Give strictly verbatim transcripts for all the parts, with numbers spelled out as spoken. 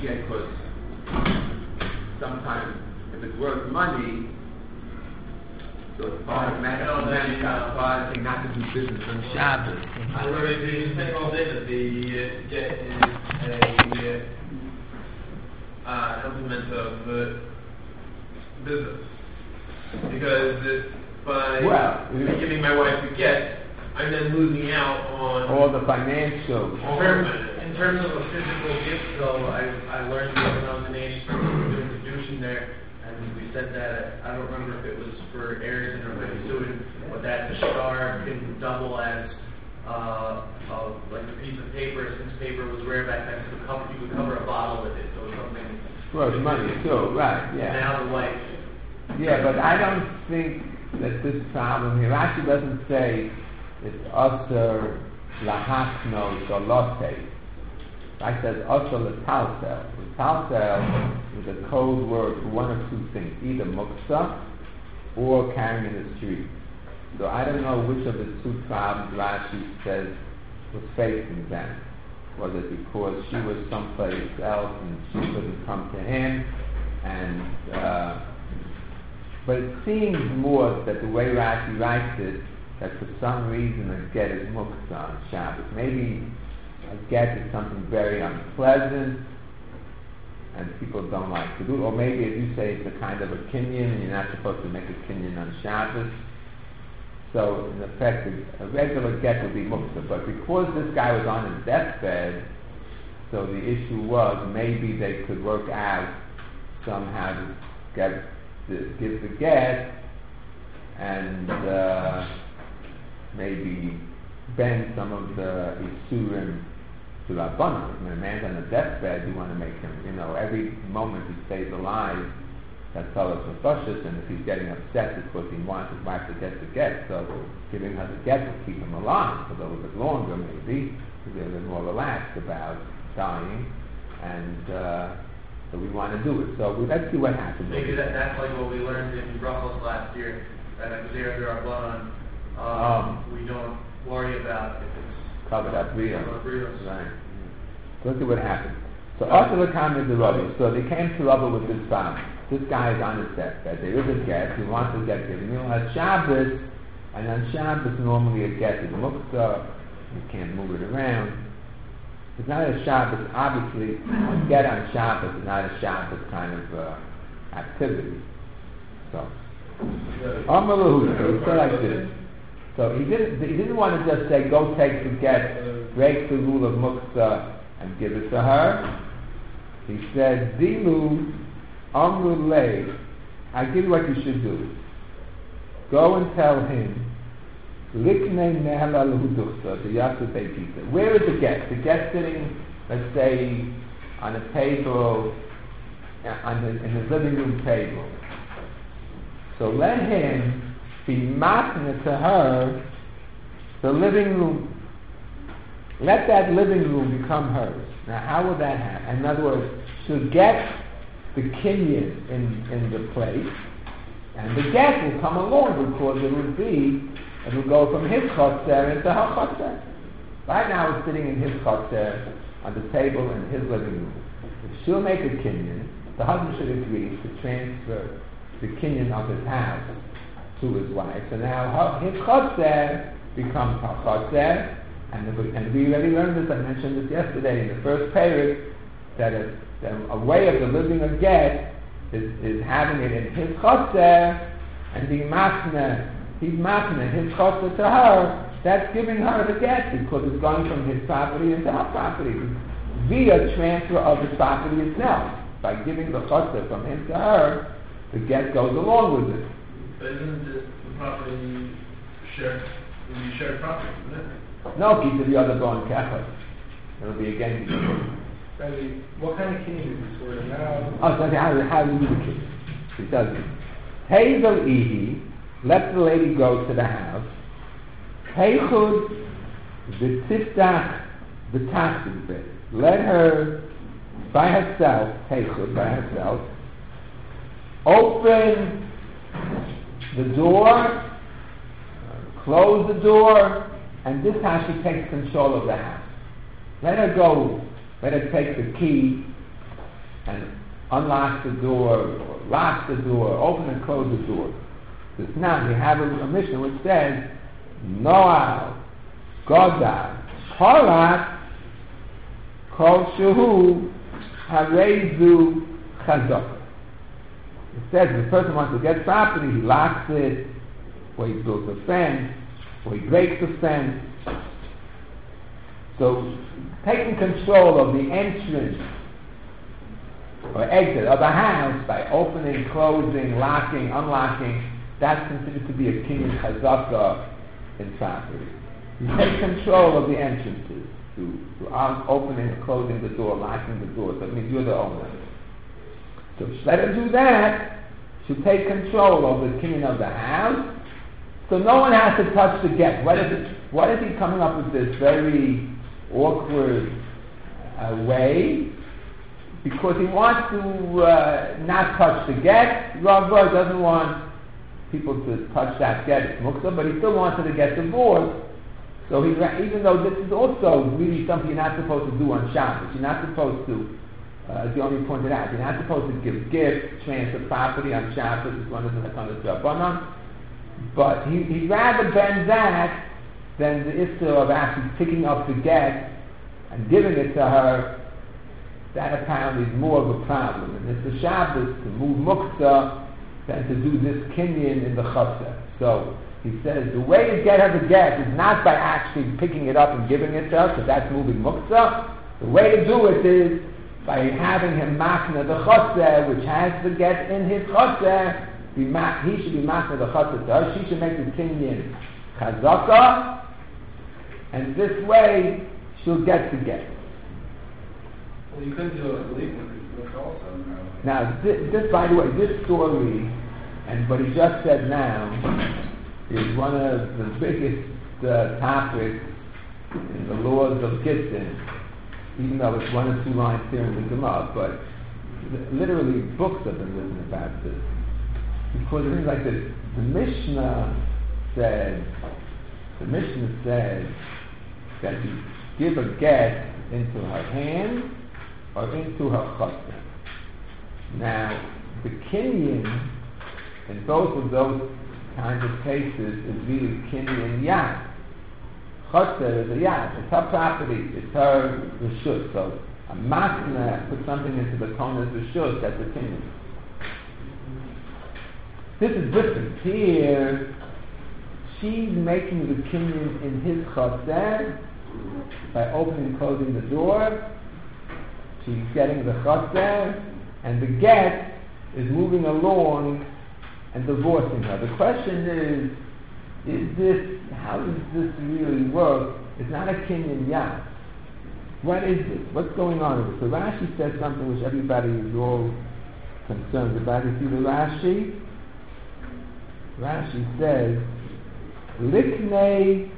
get, because sometimes if it's worth money, so it's part of management, part of thing not to do business on Shabbos. I remember you saying all day that the uh, get is a uh, implement of uh, business. Because uh, by well, giving my wife a get, I'm then losing out on all the financial. In terms, in terms of a physical gift, though, I I learned the denomination doing fiducian there, and we said that I don't remember if it was for heirs or Bensuin, but that the star can double as uh, uh, like a piece of paper. Since paper was rare back then, you could cover, you could cover a bottle with it, so it was something. Well, money too, right? Yeah. Now the wife. Yeah, but I don't think that this problem here actually doesn't say it's usher lahaknos or lotte. It says usher letalsel. Letalsel is a code word for one of two things, either muksa or carrying in the street. So I don't know which of the two problems Rashi says was facing them. Was it because she was someplace else and she couldn't come to him? And uh, but it seems more that the way Rashi writes it, that for some reason a get is muksa on Shabbos. Maybe a get is something very unpleasant and people don't like to do it. Or maybe, as you say, it's a kind of a kinyan and you're not supposed to make a kinyan on Shabbos. So, in effect, a regular get would be muksa. But because this guy was on his deathbed, so the issue was maybe they could work out somehow to get to give the get and uh, maybe bend some of the isurim to Rabbanan. When a man's on a deathbed, you want to make him, you know, every moment he stays alive, that's all it's mefashis, and if he's getting upset because he wants his wife to get the get, so giving her the get will keep him alive for a little bit longer, maybe, to be a little more relaxed about dying, and uh, so we want to do it. So we, let's see what happens. Maybe that, that's like what we learned in Brussels last year, that at Xer Rabbanan, um, we don't worry about if it's covered up real. Right. So let's see what happens. So after the comment the Rabbi, so they came to Rabbi with this problem. This guy is on his deathbed. There is a get. He wants to get given. He has Shabbos, and on Shabbos normally a get is muksa. You can't move it around. It's not a Shabbos. Obviously, a get on Shabbos is not a Shabbos kind of uh, activity. So, Amalahu, so he said like this. So he didn't. He didn't want to just say, "Go take the get, break the rule of muksa, and give it to her." He said, "Dilu." Amrulay, I give you what you should do. Go and tell him, Liknei nehla l'huduchsa, the Yasud Beikita. Where is the get? The get sitting, let's say, on a table, on the, in his living room table. So let him be matna to her, the living room. Let that living room become hers. Now, how will that happen? In other words, she'll get the kinyan in, in the place, and the get will come along because it will be, it will go from his chotzer into her chotzer. Right now it's sitting in his chotzer on the table in his living room. If she'll make a kinyan, the husband should agree to transfer the kinyan of his house to his wife. So now her, his chotzer becomes her chotzer, and, and we already learned this, I mentioned this yesterday in the first period, that a a way of delivering a get is, is having it in his chotzer and being masna, he's masna, his chotzer to her, that's giving her the get because it's going from his property into her property via transfer of his property itself. By giving the chotzer from him to her, the get goes along with it. But isn't the property shared, will be shared property, isn't it? No, keep the other going kefir. It'll be again. What kind of kinyan is this word? Now? Oh, so how, how do you do the kinyan? He does it. Hazel ihi, let the lady go to the house. Heichud v'tiftach v'tachtiv bit. Let her, by herself, heichud, by herself, open the door, uh, close the door, and this is how she takes control of the house. Let her go. Let her take the key and unlocks the door, or locks the door, open and close the door. This now we have a, a mission which says, Noah, Godad, Korat, Kol Shehu, Harezu, Chazak. It says if the person wants to get property, he locks it, or he builds a fence, or he breaks the fence. So, taking control of the entrance or exit of a house by opening, closing, locking, unlocking, that's considered to be a kinyan chazaka in property. You take control of the entrances, to, to opening and closing the door, locking the door. So it means you're the owner. So let him do that. She'll take control of the kinyan of the house. So no one has to touch the get. What is it? What is he coming up with this very awkward uh, way? Because he wants to uh, not touch the get. Rav doesn't want people to touch that get. It's muktzah, but he still wants her to get divorced. So he, even though this is also really something you're not supposed to do on Shabbos, you're not supposed to. Uh, as the only pointed out, you're not supposed to give gifts, transfer property on Shabbos. It's one of the Natanas Rabbanon. But he, he'd rather bend that than the issue of actually picking up the get and giving it to her. That apparently is more of a problem. And it's the Shabbos to move muktzah than to do this kinyan in the chassid. So he says the way to get her to get is not by actually picking it up and giving it to her, because that's moving muktzah. The way to do it is by having him makna the chassid, which has the get in his chassid. Be ma- he should be makna the chassid to her. She should make the kinyan chazaka, and this way she'll get the get. Well, you couldn't do it with legal also. No. Now, this, this, by the way, this story, and what he just said now, is one of the biggest uh, topics in the laws of Gittin, even though it's one or two lines here in the Gemara, but literally books have been written about this. Because it seems like this. The Mishnah said, the Mishnah said that you give a get into her hand or into her chassid. Now, the kinyan in both of those kinds of cases is really kinyan yad. Chassid is a yad. It's her property. It's her reshut. So a makna put something into the kona's reshut. That's a kinyan. This is different. Here, she's making the kinyan in his chassid by opening and closing the door. She's getting the chassid, and the get is moving along and divorcing her. The question is, is this, how does this really work? It's not a kinyan yad. What is this? What's going on with it? So Rashi says something which everybody is all concerned about. You see the Rashi? Rashi says, Liknei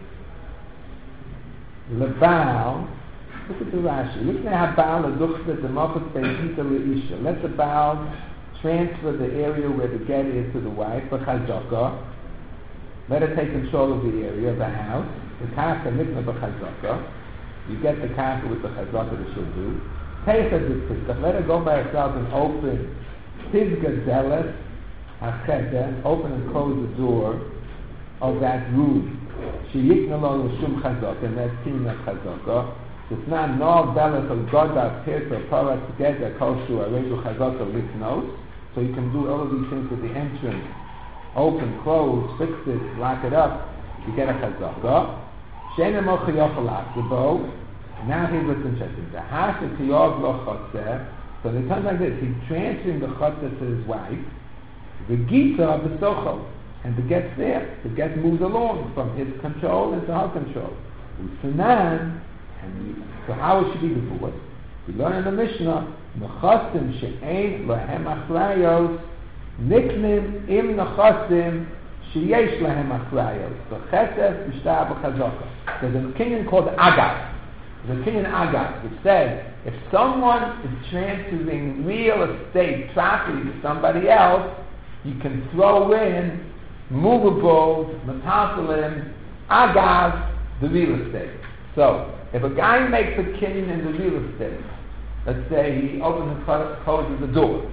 Lebal. Look at the Rashi. Liknei Habal Leduchta Demofet Beitita Leisha. Let the Baal transfer the area where the get is to the wife, for Chazaka. Let her take control of the area of the house. The Kaka Nikna B'Chazaka. You get the Kaka with the Chazaka that she'll do. Take her to Pizgah. Let her go by herself and open Pizgah Zealous. Open and close the door of that room. She yiknalon l'shum chazaka, and that's kinyan chazaka. It's not no balance of goda pirta para together koshu arezu chazaka liknos. So you can do all of these things with the entrance. Open, close, fix it, lock it up. You get a chazaka. Shena mochi yochel achzebo. Now here's what's interesting. The hasha tiyov lo chotzer. So it comes like this. He's transferring the chotzer to his wife. The gita of the socho, and the get's there. The get moves along from his control into her control. Usanan, and we, so how it should be divorced? We learn in the Mishnah, nechasim she'ein lahem achrayos, niknim im nechasim sheyesh lahem achrayos. So chesed mishtar b'chazaka. There's a kinyan called agat. There's a kinyan agat which says if someone is transferring real estate property to somebody else, you can throw in movables, metasalim, agav, the real estate. So, if a guy makes a kinyan in the real estate, let's say he opens and clo- closes the door.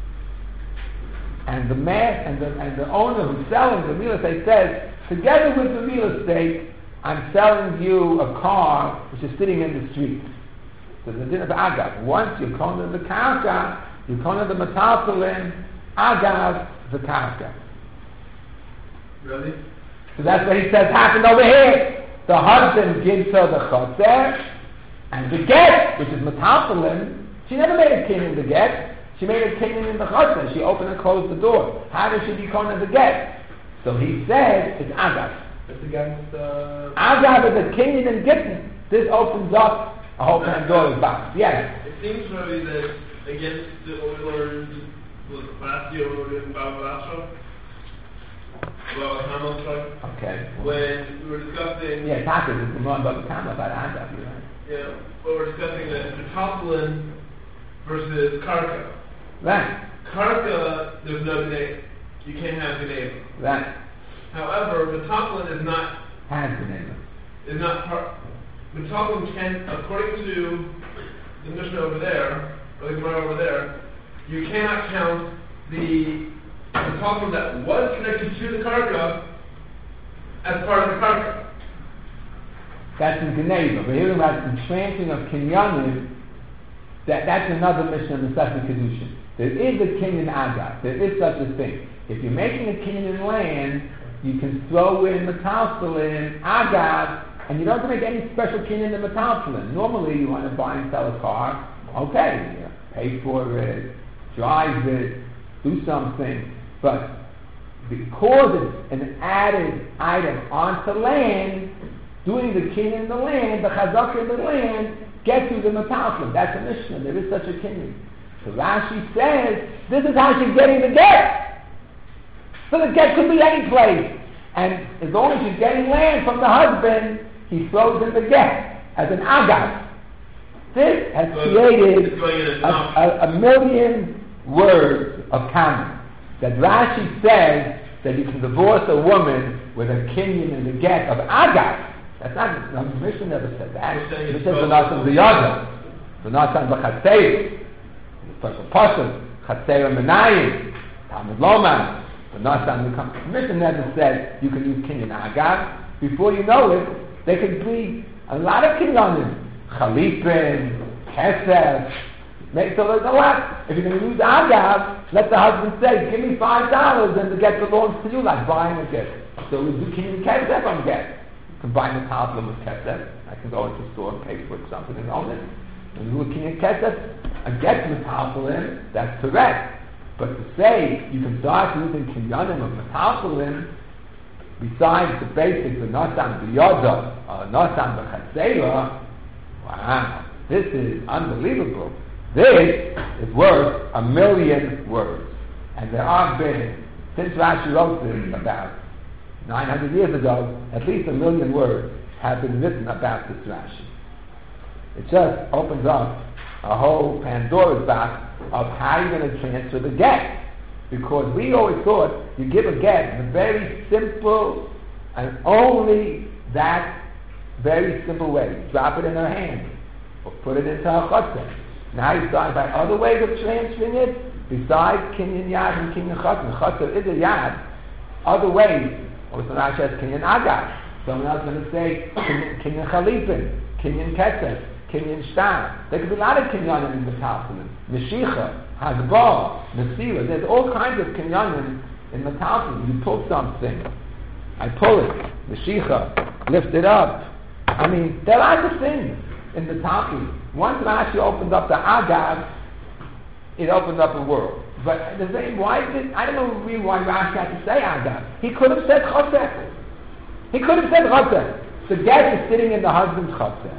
And the man and the, and the owner who's selling the real estate says, together with the real estate, I'm selling you a car which is sitting in the street. So the din of agav. Once you come to the karka, you come to the metaltalin, agav the karka. Really? So that's what he says happened over here. The husband gives her the chotzer, and the get, which is metaltalin, she never made a king in the get. She made a king in the chotzer. She opened and closed the door. How does she become the get? So he says it's agav. It's against, uh... Agav is a king in Gittin. This opens up a whole Pandora's box. Yes. It seems maybe that against the what we learned was last year we were in Bava Basra. Well, Hamal, sorry. Okay. When we were discussing... Yeah, Taka is the one about the Kama, about Agav, you're right. Yeah, we were discussing the Metaltalin versus Karka. Right. Karka, there's no name. You can't have the name. Right. However, Metaltalin is not... Has the name. Is not part... Metaltalin can, according to the Mishnah over there, or the Gemara over there, you cannot count the Metaltalin that was connected to the Karka as part of the Karka. That's in Geneva. We're hearing about the transferring of Kinyanim. That, that's another mission of the Sefer Kedushin. There is a Kinyan Agav. There is such a thing. If you're making a Kinyan land, you can throw in Metaltalin, Agav, and you don't have to make any special Kinyan in Metaltalin. Normally, you want to buy and sell a car. Okay, you pay for it, drive it, do something. But because it's an added item onto land, doing the Kinyan in the land, the Chazak in the land, gets you the Metaltalin. That's a Mishnah. There is such a Kinyan. So Rashi says, this is how she's getting the get. So the get could be any place. And as long as she's getting land from the husband, he throws in the get as an agav. This has So created it's going in as a, a, a million words of comment. That Rashi says that you can divorce a woman with a kinyan and the get of agav. That's not, the Mishnah never said that. You're saying It it's says the both. Nasan Ziyada. The Nasan B'chatzei. The special person. Chatzei Menayim. Talmud Loman. The Nasan becomes. The Mishnah never said you can use kinyan agav. Before you know it, there could be a lot of kinyanim. Chalipin, Kesef. So there's a lot. If you're going to use agav, let the husband say, give me five dollars and the get belongs to you, like buying a get. So we do kinyan Kesef on get. Combine the Metaltalin with Kesef. I can go into the store and pay for something and own it. When you do a kinyan Kesef, I get Metaltalin, that's correct. But to say you can start using kinyanim of Metaltalin, besides the basics of Nasan B'Yoda, or Nasan B'Chatzera, wow, this is unbelievable. This is worth a million words. And there have been, since Rashi wrote this about nine hundred years ago, at least a million words have been written about this Rashi. It just opens up a whole Pandora's box of how you're going to transfer the get. Because we always thought you give a get in a very simple and only that very simple way. Drop it in her hand or put it into her chotzer. Now you start by other ways of transferring it besides kinyan yad and kinyan chotzer. Chotzer is a yad. Other ways. Also Rashi has kinyan agav. Someone else is going to say kinyan chalipin, kinyan kesef, kinyan shtar. There could be a lot of kinyanim in the Metaltalin. Meshicha, Hagbah, Mesira. There's all kinds of kinyanim in the Metaltalin. You pull something. I pull it. Meshicha. Lift it up. I mean, there are lots of things in the Metaltalin. Once Rashi opened up the Agav, it opened up a world. But the same, why did, I don't know really why Rashi had to say Agav. He could have said Chotzer. He could have said Chotzer. The get is sitting in the husband's Chotzer.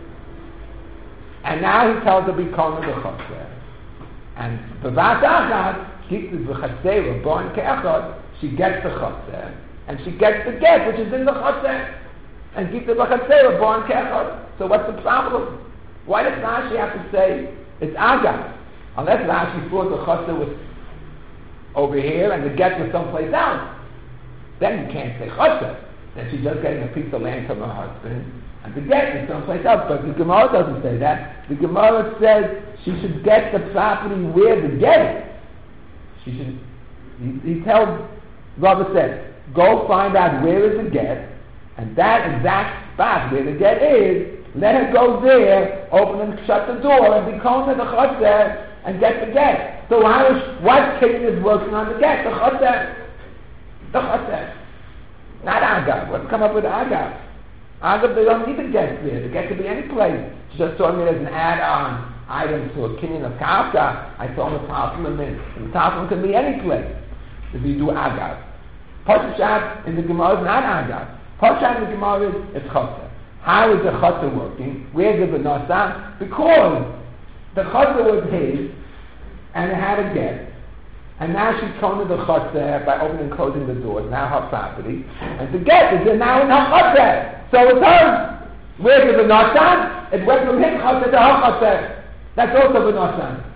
And now he tells her become the Chotzer. And Bevat Agav, she born Ke'echad, she gets the Chotzer. And she gets the get, which is in the Chotzer. And keep the Bechatzera born Ke'echad. So what's the problem? Why does Rashi have to say it's Agav? Unless Rashi thought the Chotzer was over here and the get was someplace else. Then you can't say Chotzer. Then she's just getting a piece of land from her husband. And the get is someplace else. But the Gemara doesn't say that. The Gemara says she should get the property where to get it. She should, he, he tells, Rabbi said, go find out where is the get, and that exact spot where the get is, let her go there, open and shut the door, and be calling to the chotzer, and get the get. So how is, what king is working on the get? The chotzer. The chotzer. Not Agav. Let's come up with Agav. Agav, they don't need the get there. The get could be any place. She just told me there's an add-on item to a kinyan of Kafka. I told him the Talmud in. And the Talmud can be any place if you do Agav. Pashat in the Gemara is not Agav. Pashat in the Gemara is it's chotzer. How is the chotzer working? Where's the benasa? Because the chotzer was his, and it had a get. And now she's coming to the chotzer by opening and closing the doors, now her property. And the get is now in her chotzer. So it's hers. Where's the benasa? It went from his chotzer to her chotzer. That's also benasa.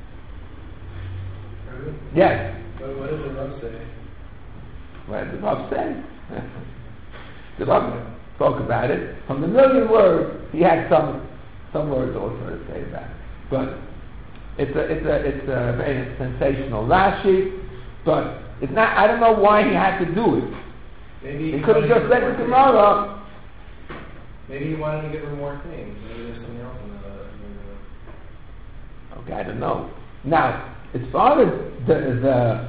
Yes. But what does the Rav say? What does the Rav say? The Rav spoke about it. From the million words, he had some some words also to say about it. But it's a it's a it's a very sensational Rashi. But it's not. I don't know why he had to do it. Maybe he could have just said the Gemara. Maybe he wanted to give her more things. Maybe there's something else in the. Okay, I don't know. Now, as far as the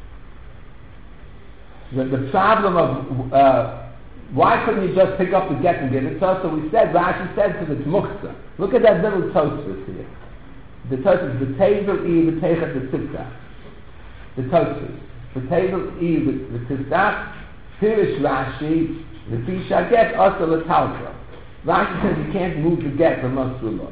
the the, the problem of uh, why couldn't you just pick up the get and give it to us? So we said, Rashi said to the Muksa. Look at that little Tosfos here. The Tosfos, the table E, the Teichet, the Siftah. The Tosfos. The table E, the Siftah. Pirish Rashi, the Fisha get, also the Taltra. Rashi says you can't move the get from Masrullah.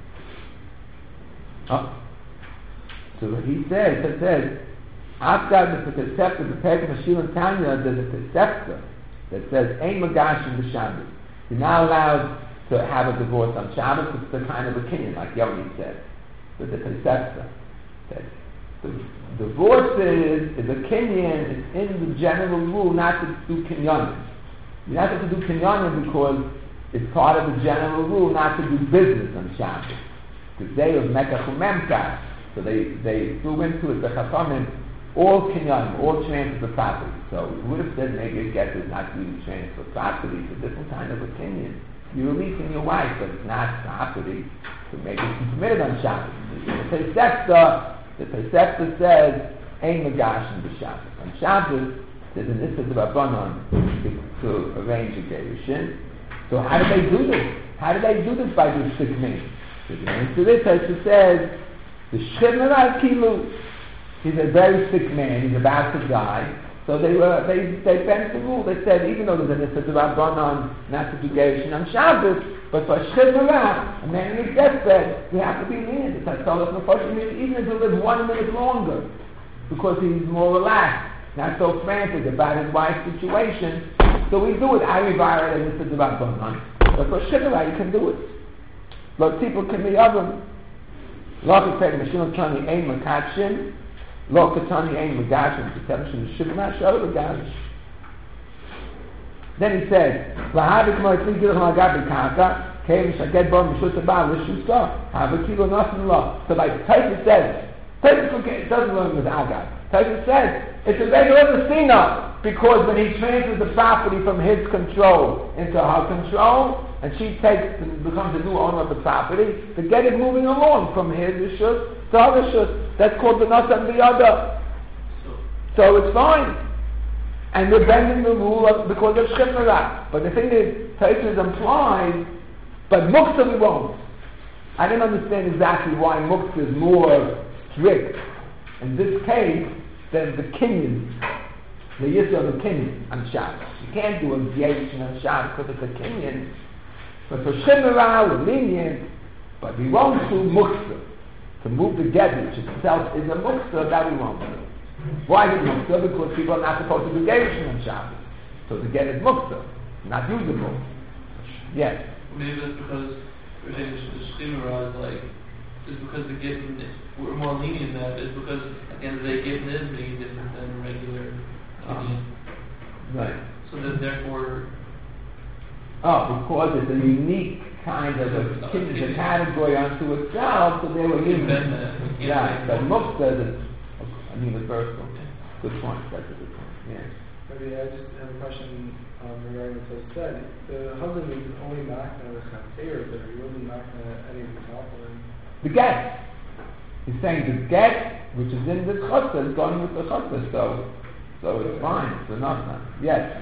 Oh. So what he says, it says, after the Tesefta, the Perek Mashil and Tanya, there's a Tesefta that says, Ein Magashim B'Shabbos. You're not allowed to have a divorce on Shabbos. It's the kind of a kinyan, like Yoni said. But the Tesefta says, the divorce is, is a kinyan, it's in the general rule not to do kinyanim. You're not supposed to do kinyanim because it's part of the general rule not to do business on Shabbos. The day of Mekach Umemkach. So they, they threw into it, the Chachamim, all kinyanim, all transfers of property. So we would have said maybe a get is not really transfer of property, it's a different kind of a kinyan. You're releasing your wife, but it's not property. So maybe it's permitted on Shabbos. The Tosefta, the Tosefta says, Ein Magashim B'Shabbos. On Shabbos, there's an Issa D'Rabbanan to, to arrange a gerushin. So how do they do this? How do they do this by this sick man? So the answer to this, as it says, the Shemar Kilu, he's a very sick man, he's about to die. So they were they they bent the rule. They said even though there's an Issa D'Rabbanan not to do gerushin on Shabbos, but for Shemar, a man in his deathbed, we have to be lenient. It's like Salas Mephoshim, even if he lives one minute longer, because he's more relaxed, not so frantic about his wife's situation. So we do it. I revire it and Issa D'Rabbanan. But for Shemar, you can do it. But people can be other. Lo Ketani Mashim Tani Ein Makachim. Lo Ketani Ein Magashim. Ketani Shemar Shal Magash. Then he said, "Lahavik Moitli Gilach Magabi Kaka Keim Shaget Bo Mishut Abal Lishusa Havakilo Nasan Lo." So like Taisa says, Taisa doesn't learn with Agab. Taisa says it's a regular Messina because when he transfers the property from his control into her control, and she takes and becomes the new owner of the property, the get is moving along from his rishus to her rishus. That's called the Nasan B'Yada. So it's fine. And we're bending the rule of, because of Shemara. But the thing is, Taisa is implied, but Muktzah we won't. I didn't understand exactly why Muktzah is more strict in this case than the Kinyan, the Yisrael of the Kinyan on Shabbos. You can't do a Yisrael on Shabbos because it's a Kinyan. But for Shemara, we're lenient, but we won't do Muktzah. To move the get, which itself is a Muktzah, that we won't do. Why is it Muktzah? Because people are not supposed to do Gerushin on Shabbos. So the get is Muktzah, not usable. Yes? Maybe that's because we're saying the Shemara is like, is because the gittin, we're more lenient than that, is because at the end of the day, gittin is being different than regular Kinyan. Right. So that therefore... Oh, because it's a unique kind of a, a category unto itself, so they were We can human. bend that. We can't Yeah, make but it. mukta is a universal. Good point, that's a good point, yeah. Maybe I just have a question um, regarding what was said. The husband was only knocking at the favor, but he wasn't knocking at any of the compliments. The get. He's saying the get, which is in the chutzah, is going with the chutzah, so, so it's fine, it's enough now. Yes.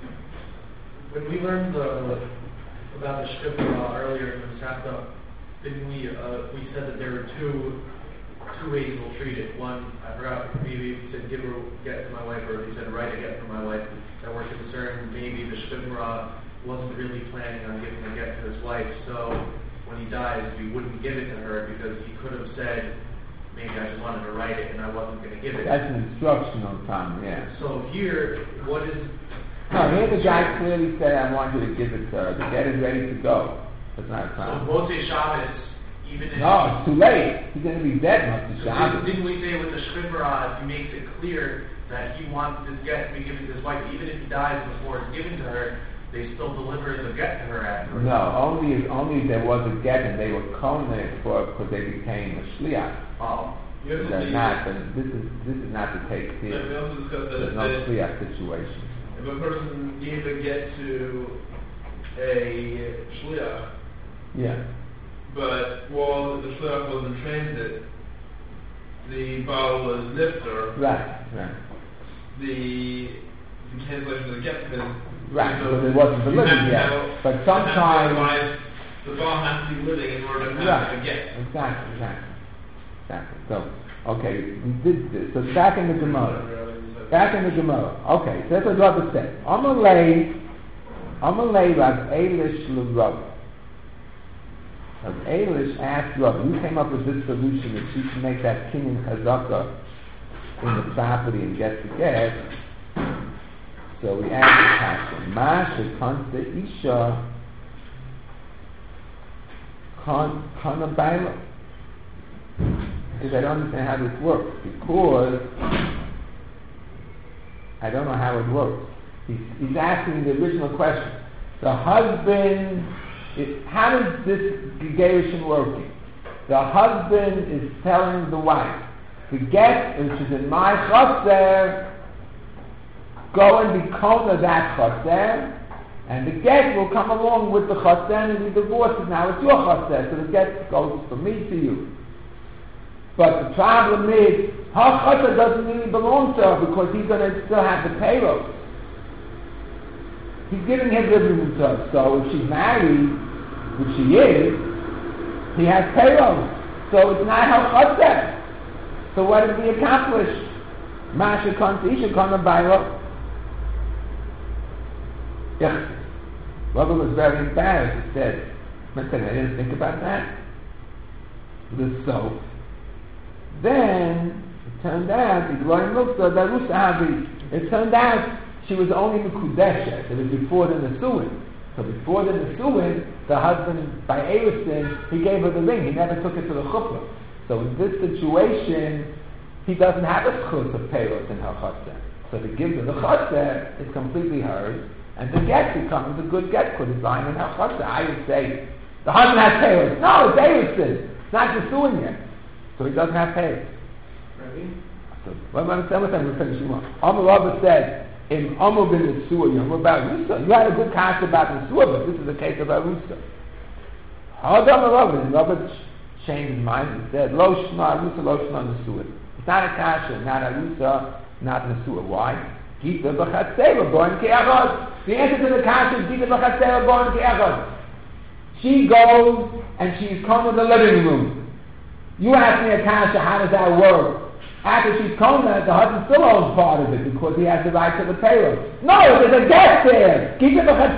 When we learned the, about the Shkipra earlier in the chapter, didn't we, uh, we said that there were two, two ways we'll treat it. One, I forgot, maybe he said give her, get to my wife, or he said write a get for my wife. That we're concerned maybe the Shkipra wasn't really planning on giving a get to his wife, so when he dies, we wouldn't give it to her because he could have said, maybe I just wanted to write it and I wasn't going to give it. That's an instructional time, yeah. So here, what is... No, here the guy clearly said, I want you to give it to her. The get is ready to go. That's not a So problem. Moshe Shabbos, even if... No, it's too late. He's going to be dead, Moshe So Shabbos. didn't we say with the Shkipra, he makes it clear that he wants this get to be given to his wife, even if he dies before it's given to her, they still deliver the get to her afterwards? No, only if, only if there was a get and they were kohen for it because they became a shliach. Oh. You have to They're see- not, but this is, this is not the case Yeah, we here. also discussed There's that, no that shliach situation. if a person gave a get to a shliach, Yeah. but while the shliach was in transit, the Baal was nifter, Right, right. the, the cancellation of the get because Right, so because it wasn't you delivered have to yet. have- But you have to have sometimes... wife, the Baal has to be living in order to have Right, a get. exactly, exactly. Exactly. So, okay, we did this. So back in the Gemara. Back in the Gemara. Okay, so that's what Rabbi said. Amalei, Amalei Rav Elish L'Rav. Rav Elish asked Rav, you came up with this solution that she can make that kinyan chazaka in the property and get the get. So we asked the question, Ma shekanta isha kan kana baila. Because I don't understand how this works. Because I don't know how it works. He's, he's asking the original question. The husband, is, how does this gerushin working? The husband is telling the wife, the get, which is in my chaser, go and be kona that chaser, and the get will come along with the chaser and the divorce. Now it's your chaser, so the get goes from me to you. But the problem is, her chaser doesn't really belong to her because he's going to still have the payroll. He's giving his living to her. So if she's married, which she is, he has payroll. So it's not her chaser. So what did we accomplish? Masha comes, Isha comes and buy her. Yeah. Rabbi was very embarrassed. He said, listen, I didn't think about that. The soap. Then, it turned out, it turned out she was only Mekudeshet. It was before the Nesuin. So before the Nesuin, the husband, by Eristin, he gave her the ring. He never took it to the chuppah. So in this situation, he doesn't have a chutz of payros in her chatzah. So to give her the chatzah is completely hers, and the get becomes a good get because it's lying in her chatzah. I would say, the husband has payros. No, it's Eristin. It's not Nesuin yet. So he doesn't have payros. Ready? So, well, I'm saying, we're finishing up. Amar Rabba said, in Amar bin Nesua, you know about Rusa. You had a good concept about Nesua, but this is the case of Arusa. How done Rabba? And Rabba changed his mind and said, Lo Shna Arusa, Lo Shna Nesua. It's not a kasha, not Arusa, not Nesua. Why? Gita b'chatzeva, born ke'achad. The answer to the kasha is Gita b'chatzeva, born ke'achad. She goes and she's come to the living room. You ask me a kasha, how does that work? After she's kona, the husband still owns part of it because he has the right to the payroll. No, there's a get there. She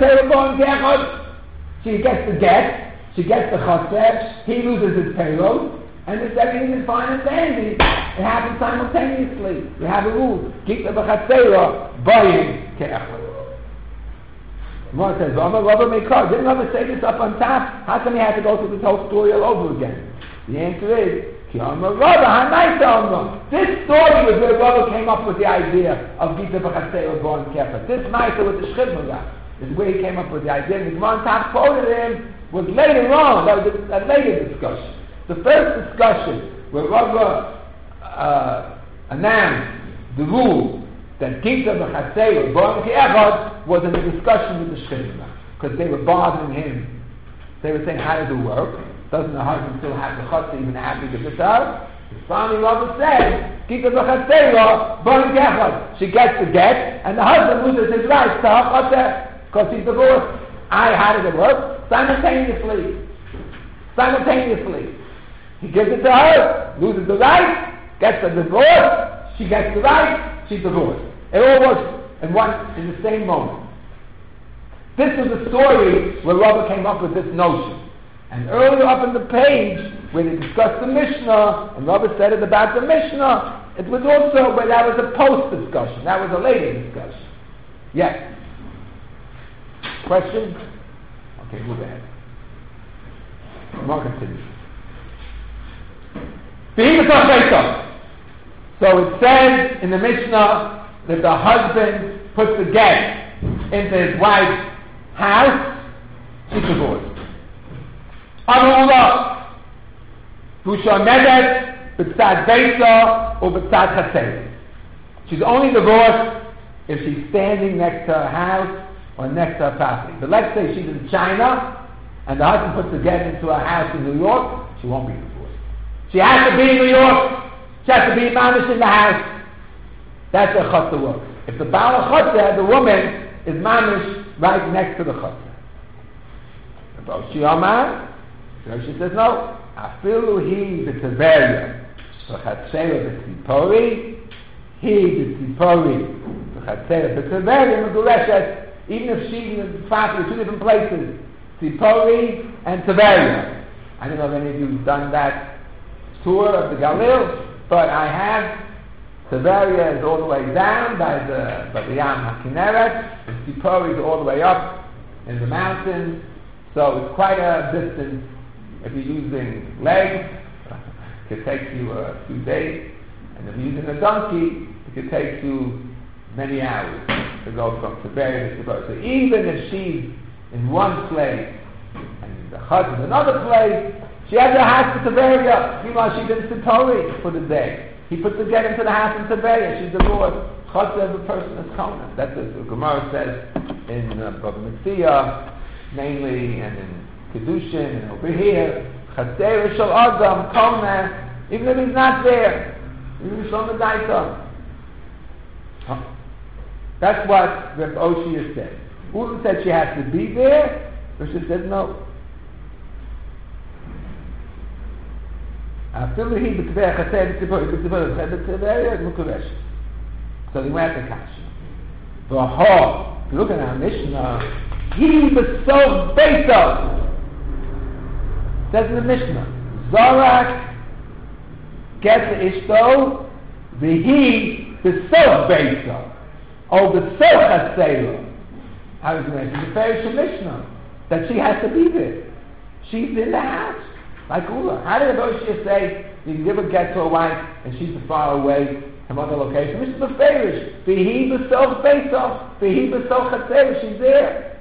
gets the get, she gets the chaser, he loses his payroll, and this everything is fine and dandy. It happens simultaneously. We have a rule. Keep the b'chatzera buying ke'echad. Gemara says, Rambam may call. Didn't Rambam say this up on top? How come he had to go through this whole story all over again? The answer is, this story was where Rava came up with the idea of Gita B'chatzei Born Kefa. This Maisa with the Shchibmara is where he came up with the idea. And the Gemara top quoted him was later on. That was a, a later discussion. The first discussion where Rava uh, announced the rule that Gita v'chatzei or Boim Ki'echad was in a discussion with the Shechina, because they were bothering him. They were saying, how does it work? Doesn't the husband still have the chutz even after the guitar? Finally, Rava said, Gita v'chatzei or Boim Ki'echad. She gets the get, and the husband loses his rights to her chutz because he's divorced. I, how does it work? Simultaneously. Simultaneously. He gives it to her, loses the right, gets the divorce, she gets the right, she's divorced. It all works in one, in the same moment. This was the story where Rava came up with this notion. And earlier up in the page, where they discussed the Mishnah, and Rava said it about the Mishnah, it was also where that was a post-discussion. That was a later discussion. Yes? Question? Okay, move ahead. More continue. So it says in the Mishnah that the husband puts the get into his wife's house, she's divorced. Amrullah, Bushamedet, B'tzad Beisa, or B'tzad Chasei. She's only divorced if she's standing next to her house or next to her property. But let's say she's in China and the husband puts the get into her house in New York, she won't be divorced. She has to be in New York. She has to be mamish in the house. That's a chutza work. If the baal chutza, the woman, is mamish right next to the chutza. If she Amar, she says no. Afilu he b'teveria v'chatzera b'tzipori, he b'tzipori v'chatzera b'teveria megureshet. Even if she's in Fatih, two different places, Tzipori and Teveria. I don't know if any of you have done that tour of the Galil, but I have. Teveria is all the way down by the by the Yam HaKinneret, and Tzipori is all the way up in the mountains. So it's quite a distance. If you're using legs, it could take you a few days, and if you're using a donkey, it could take you many hours to go from Teveria to Tzipori. So even if she's in one place and the husband in another place, she has a house in Teveria. Meanwhile, she's in Tzipori for the day. He puts the get into the house in Teveria. She's divorced. Chutz of a person is Konan. That's what the Gemara says in uh, Bava Metzia, mainly, and in Kedushin, and over here. Chatzera shel Adam Konan, even if he's not there. Even if he's on the Daita. Huh? That's what Reb Oshia said. Ulam said she has to be there, but she said no. So they went to Kasha. V'ho, if you look at our Mishnah, he was so beisa. Says in the Mishnah, Zorak gets the Ishto, v'hi b'so beisa, or b'so chaseilah. I was going to say, the Parish Mishnah, that she has to be there. She's in the house. Like Ula. How did Aboshia say you can give a get to a wife and she's far away from other location? This is the Farish. V'hi b'soch beisoch. V'hi b'soch chatzeh. She's there.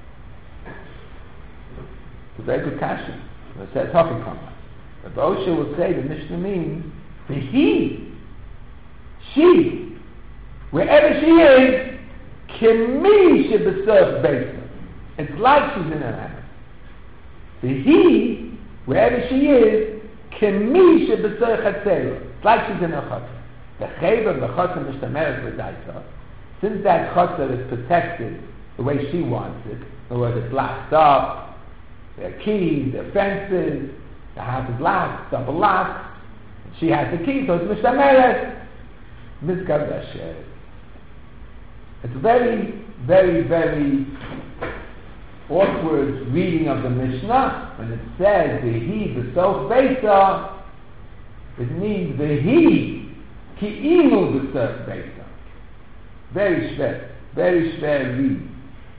It's a very good question. It says talking from her. Aboshia will say the Mishnah means v'hi. She. Wherever she is, kimi sheb'soch beisoch. It's like she's in her house. V'hi. Wherever she is, kemi sheb'soich hatzera. It's like she's in her chutzah. The chayva the chutzah mishtameret v'daita. Since that chutzah is protected the way she wants it, in other words, it's locked up, there are keys, there are fences, the house is locked, double locked, she has the key, so it's mishtameret mizgaveshet. It's very, very, very awkward reading of the Mishnah when it says v'hi b'soch beisa. It means v'hi ki'ilu b'soch beisa. Very shver, very shver read.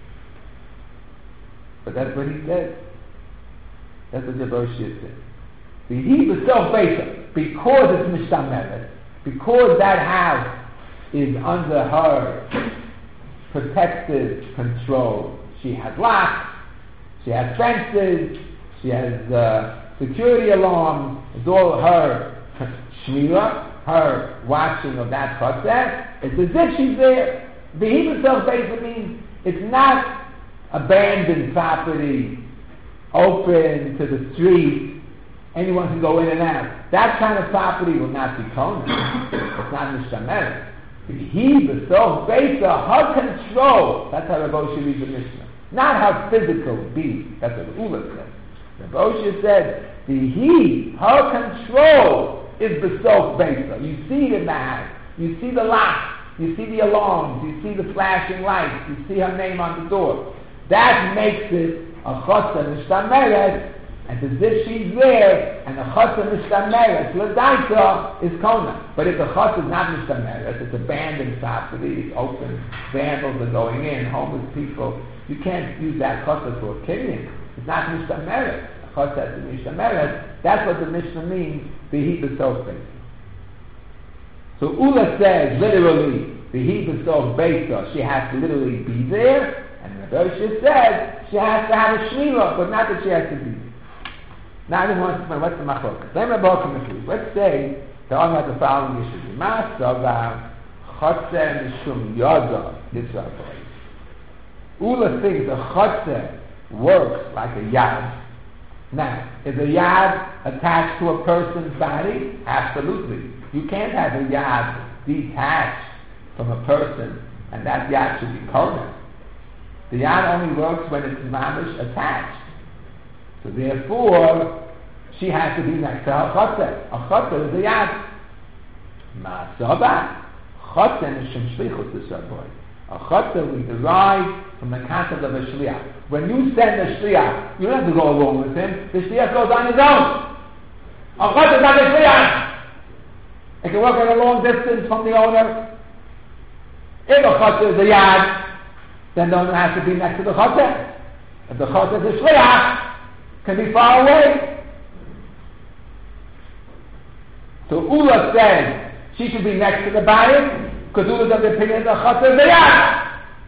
But that's what he said. That's what the Boshir said. V'hi b'soch beisa, because it's mishtameret, because that house is under her protective control. She has locks, She has fences, she has uh, security alarms, it's all her shmira, her watching of that chutzner. It's as if she's there. The Hebrew self basically means it's not abandoned property, open to the street, anyone can go in and out. That kind of property will not be kona. It's not mishtameret. He, the self based her control. That's how Rav Osher reads the Mishnah. Not her physical being. That's what Ula said. Rav Osher said the he, her control is the self based. You see it in the house. You see the lock. You see the alarms. You see the flashing lights. You see her name on the door. That makes it a chotzer mishtameret, and as if she's there, and the chotzer mishtameret, l'daita is kona. But if the chotzer is not mishtameret, it's abandoned property, it's open, vandals are going in, homeless people, you can't use that chotzer for a kinyan. It's not mishtameret. A chotzer is mishtameret. That's what the Mishnah means, the heat is so basic. So Ula says, literally, the heat is so basic, she has to literally be there, and Rav Osher says she has to have a shmira, but not that she has to be there. Now I just want to explain what's the machlokas. Let's say the Rambam has the following issue. Ma'asava chotzer mishum yada litzavoi. Ula thinks a chotzer works like a yad. Now, is a yad attached to a person's body? Absolutely. You can't have a yad detached from a person, and that yad should be kona. The yad only works when it's mamish attached. So therefore, she has to be next to her chotzer. A chotzer is a yad. Ma'asaba. Chotzer is shem shlichus l'shaboy. A chotzer we derive from the concept of a shliach. When you send a shliach, you don't have to go along with him. The shliach goes on his own. A chotzer is not a shliach. It can work at a long distance from the owner. If a chotzer is a yad, then the owner has to be next to the chotzer. If the chotzer is a shliach, can be far away. So Ula says she should be next to the body, because Ula's of the opinion that the chotzer is a yad.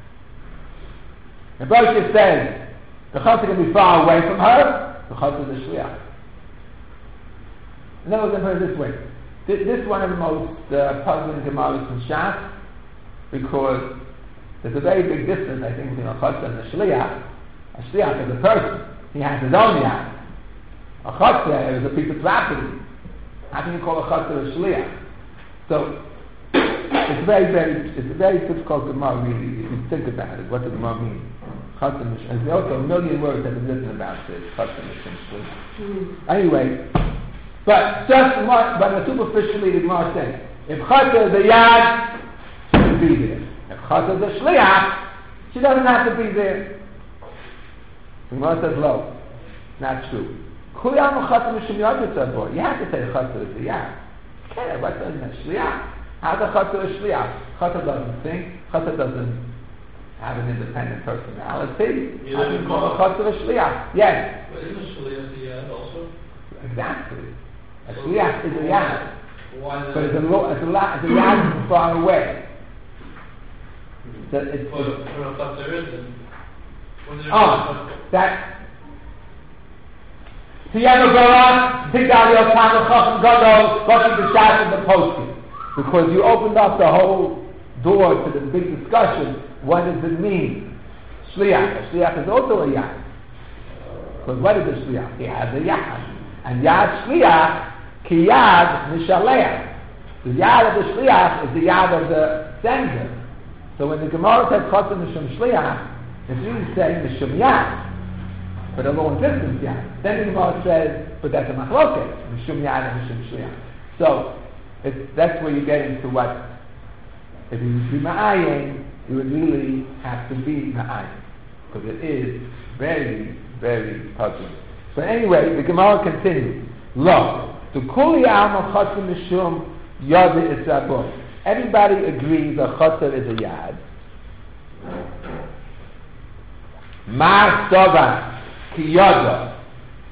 The Brosha says the chotzer can be far away from her, the chotzer is a shliach. In other words, I put it this way. This, this is one of the most uh, puzzling gemaras in Shas, because there's a very big difference, I think, between a chotzer and a shliach. A shliach is a person. He has his own yad. A chotzer is a piece of property. How can you call a chotzer a shliach? So, it's very, very, it's a very difficult Gemara, really, if you think about it. What does Gemara mean? Chotzer mishum. And there's also a million words that have been written about this. Chotzer mishum shliach. Anyway, but just what, but superficially, the Gemara says, if chotzer is a yad, she should be there. If chotzer is a shliach, she doesn't have to be there. The Gemara says, no, not true. You have to say chotzer is a yad. Okay, what does a shliach? How the chotzer is shliach? Chotzer doesn't think. Chotzer doesn't have an independent personality. You How do you call a chotzer a shliach? Yes. But isn't a shliach a yad also? Exactly. A shliach is a yad. Why is But it's a, it? lo- it's a, la- it's a yad from far away. So it's, Well, it's, for a chotzer isn't. When there's oh, that. Tiyamu Gorah, Tigdal Yotam Chacham Gadol, Goshi B'Shas in the posting. Because you opened up the whole door to the big discussion. What does it mean? Shliach. A shliach is also a yad. Because what is a shliach? He has a yad. And yad shliach, ki yad mishaleach. The yad of the shliach is the yad of the sender. So when the Gemara says chotzer mishum shliach, it's really saying mishum yad. But a long distance yad. Then the Gemara says, but that's a machloket, mishum yad and mishum shliach. So it's, that's where you get into what, if you would be ma'ayin, you would really have to be ma'ayin. Because it is very, very puzzling. So anyway, the Gemara continues. Lo, to kuli alma chotzer mishum yada isabot. Everybody agrees a chotzer is a yad. Ma sova. Ki yada,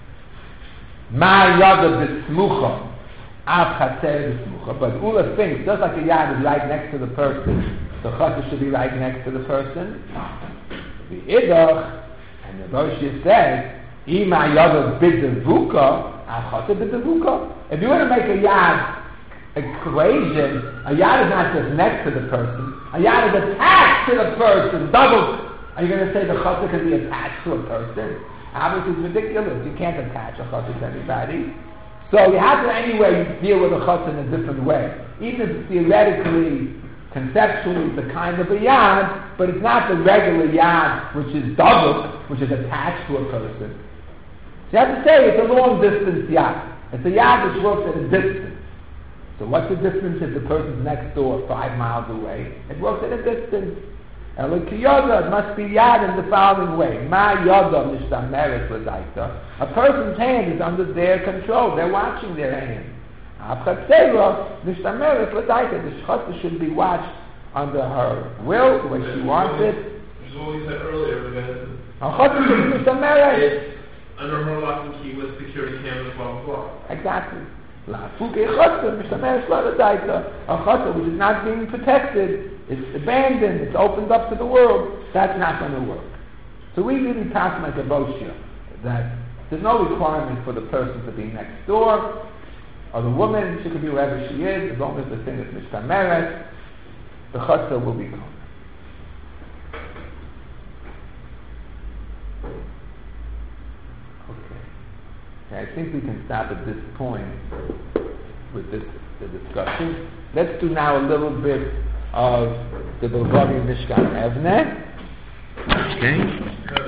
ma yada b'smucha, av chaser b'smucha. But Ula thinks just like a yad is right next to the person, the chotzer should be right next to the person. The idach, And the Roshia says, Ima Yoda B'Devuka, Achata B'Devuka. If you want to make a yad equation, a yad is not just next to the person, a yad is attached to the person, double. Are you going to say the chata can be attached to a person? Obviously it's ridiculous. You can't attach a chata to anybody. So you have to anyway deal with a chata in a different way. Even if it's theoretically, conceptually, the kind of a yad, but it's not the regular yad, which is double, which is attached to a person. So you have to say it's a long distance yad. It's a yad which works at a distance. So what's the difference if the person's next door, five miles away? It works at a distance. Elikiyoda, it must be yad in the following way. Ma yoda mishtameret l'daita. A person's hand is under their control. They're watching their hand. Avchatzera mishtameret l'daita. The shchata should be watched under her will, the way she wants it. Which is what we said earlier, because Avchatzera should be mishtameret. it's under her lock and key with security cameras, blah, blah, blah. Exactly. La fuke chata mishtameret l'daita. A chata which is not being protected, it's abandoned, it's opened up to the world, that's not going to work. So we really pass like a boshia, that there's no requirement for the person to be next door, or the woman, she could be wherever she is, as long as the thing is mishtameret, the chata will be gone. Okay. Okay, I think we can stop at this point with this the discussion. Let's do now a little bit of the Bulgarian Mishkan Evne. Okay.